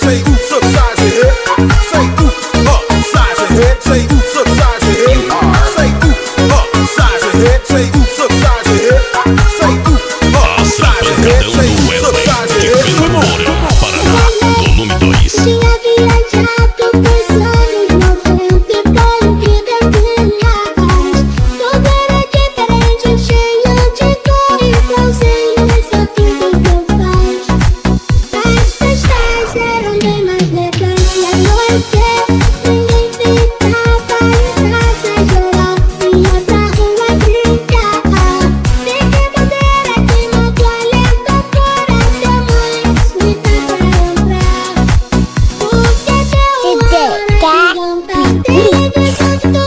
say oops upside your head. Say oops upside your head. Say oops upside your head. Say oops upside your head. Say oops upside your head. Say oops upside your head. Say oops upside your head. Come on, come on. Paraná, volume 2. Tinha viajado pros anos 90 e foi vida eficaz. Tudo era diferente, cheio de cor, igualzinho essa vida que eu faz. As festas eram bem mais legais e à noite ninguém ficava em casa, geral ia pra rua brincar. Fique bandeira que não violenta fora, até mais me dá pra lembrar. Porque deu hora de jantar, teve tudo,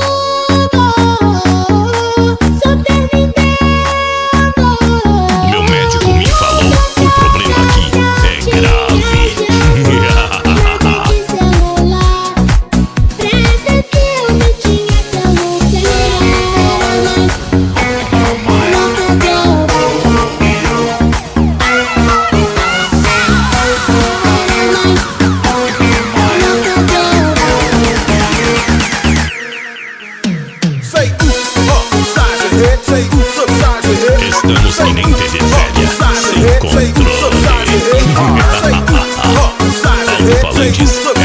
Super Nintendo. Meu médico me falou, o problema aqui é grave. Say oops upside your head. Say oops upside your head. Estamos que nem TV velha, sem controle. Say oops upside your head. Say oops upside your head. Say oops upside your head.